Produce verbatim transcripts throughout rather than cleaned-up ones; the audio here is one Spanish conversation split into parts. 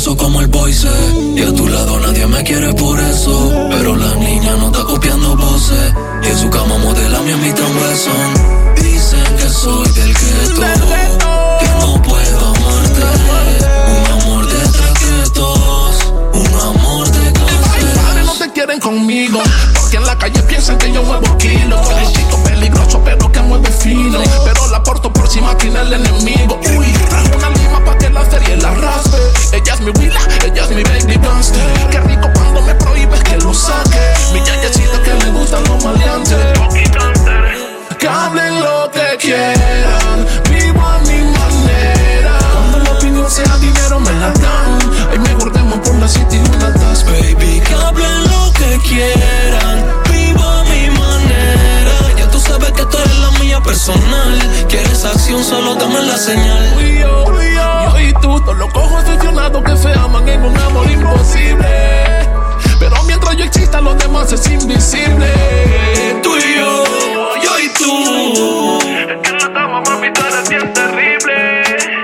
peligroso como el Boise. Y a tu lado nadie me quiere por eso. Pero la niña no está copiando voces. Y en su cama modela mi invita un beso. Dicen que soy del gueto, que no puedo amarte. Un amor de traquetos, un amor de cáncer. No te quieren conmigo, porque en la calle piensan que yo muevo kilos. Soy chico peligroso pero que mueve fino. Pero la porto por si maquina el enemigo. Uy, trajo una lima pa' que la serie la raspe. Ella es mi Willa, ella es mi baby gangster. Qué rico cuando me prohíbes que lo saque. Mi yayecita que le gustan los maleantes. Que hablen lo que quieran, vivo a mi manera. Cuando la opinión sea dinero me la dan. Ay, mejor demos por la city una taza. Baby, que hablen lo que quieran, vivo a mi manera. Ya tú sabes que tú eres la mía personal. Quieres acción, solo dame la señal. Uy, yo, uy, yo, yo y tú, todos los ojos aficionados que se aman en un amor imposible. Pero mientras yo exista, los demás es invisible. Tú y yo, yo y tú. Es que en la cama, mami, tú eres bien terrible.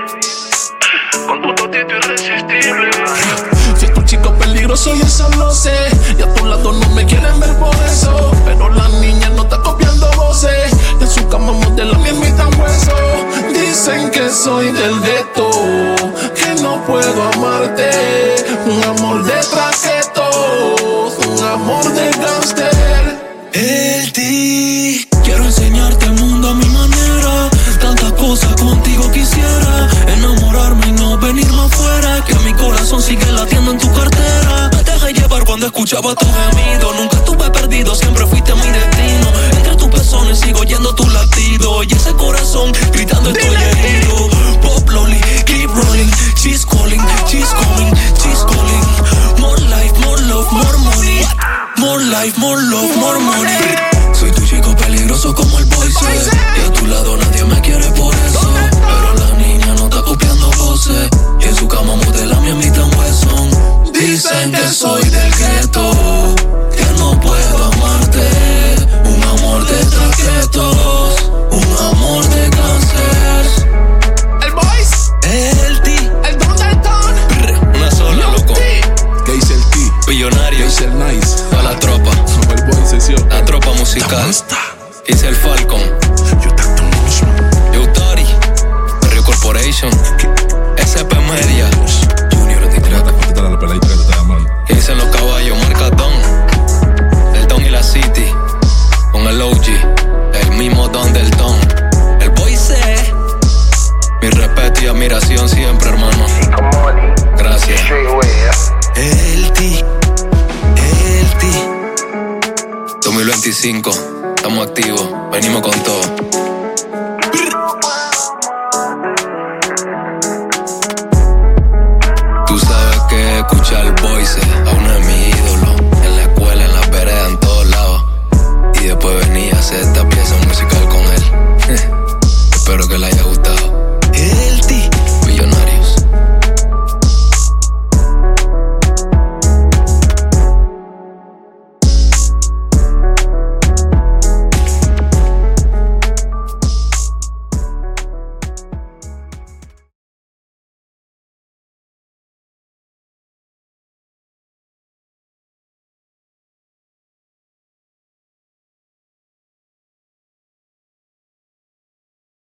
Con tu totito irresistible. Si es tu chico peligroso y eso lo sé. Y a tu lado no me quieren ver por eso. Pero la niña no está copiando voces. En su cama modela mi ermita un hueso. Dicen que soy del gueto, que no puedo amarte. Un amor de traquetos, un amor de gangster. El ti, quiero enseñarte el mundo a mi manera. Tantas cosas contigo quisiera. Enamorarme y no venir más fuera. Que mi corazón sigue latiendo en tu cartera. Me dejé llevar cuando escuchaba tu gemido. Nunca estuve perdido, siempre fuiste mi destino. Entre tus pezones sigo oyendo tu latido. Y ese corazón gritando estoy herido. Pop loli, keep rolling. She's calling, she's coming, she's calling. More life, more love, more money. More life, more love, more money. Soy tu chico peligroso como el Boise. Y a tu lado nadie me quiere por eso. Pero la niña no está copiando voces. Y en su cama modela mi invita un hueso. Dicen que soy del gueto, que no puedo amarte. Un amor de traquetos, un amor de cáncer. El Boys, El T, el Don del Don. una sola, loco. ¿Qué dice el T? Billonario, ¿Qué dice el Nice? a la tropa, El Boy sesión. la tropa musical. Hice el Falcon, Yo Tari, Rio Corporation, S P Media, Junior Titraca. ¿Qué dicen los caballos? Marca Don, el Don y la City, con el O G, el mismo Don del Don. El Boy C, mi respeto y admiración siempre, hermano. Gracias. El T, el T. dos mil veinticinco, estamos activos, venimos con todo.